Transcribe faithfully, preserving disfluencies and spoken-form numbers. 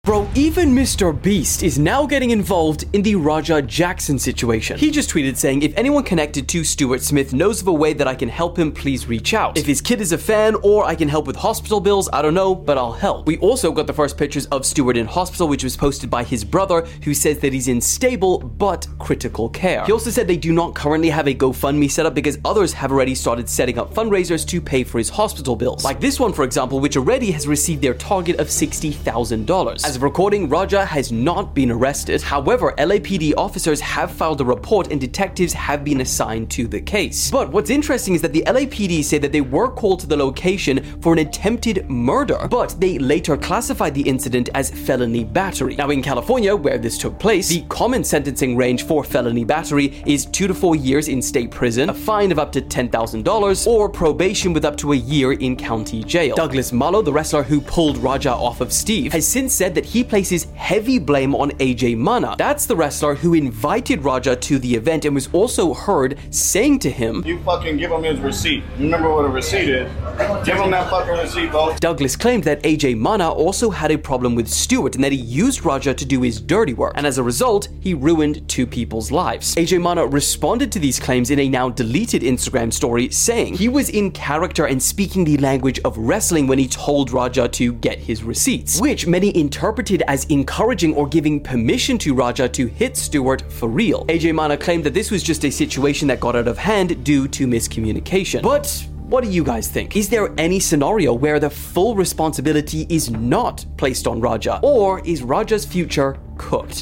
Bro, even Mister Beast is now getting involved in the Raja Jackson situation. He just tweeted saying, if anyone connected to Stuart Smith knows of a way that I can help him, please reach out. If his kid is a fan or I can help with hospital bills, I don't know, but I'll help. We also got the first pictures of Stuart in hospital, which was posted by his brother, who says that he's in stable but critical care. He also said they do not currently have a GoFundMe set up because others have already started setting up fundraisers to pay for his hospital bills. Like this one, for example, which already has received their target of sixty thousand dollars. As of recording, Raja has not been arrested. However, L A P D officers have filed a report and detectives have been assigned to the case. But what's interesting is that the L A P D say that they were called to the location for an attempted murder, but they later classified the incident as felony battery. Now in California, where this took place, the common sentencing range for felony battery is two to four years in state prison, a fine of up to ten thousand dollars, or probation with up to a year in county jail. Douglas Mallow, the wrestler who pulled Raja off of Steve, has since said that he places heavy blame on A J Mana. That's the wrestler who invited Raja to the event and was also heard saying to him, "You fucking give him his receipt. Remember what a receipt is. Give him that fucking receipt, bro." Douglas claimed that A J Mana also had a problem with Stuart and that he used Raja to do his dirty work, and as a result, he ruined two people's lives. A J Mana responded to these claims in a now deleted Instagram story, saying he was in character and speaking the language of wrestling when he told Raja to get his receipts, which many interpreted as encouraging or giving permission to Raja to hit Stuart for real. A J Mana claimed that this was just a situation that got out of hand due to miscommunication. But what do you guys think? Is there any scenario where the full responsibility is not placed on Raja? Or is Raja's future cooked?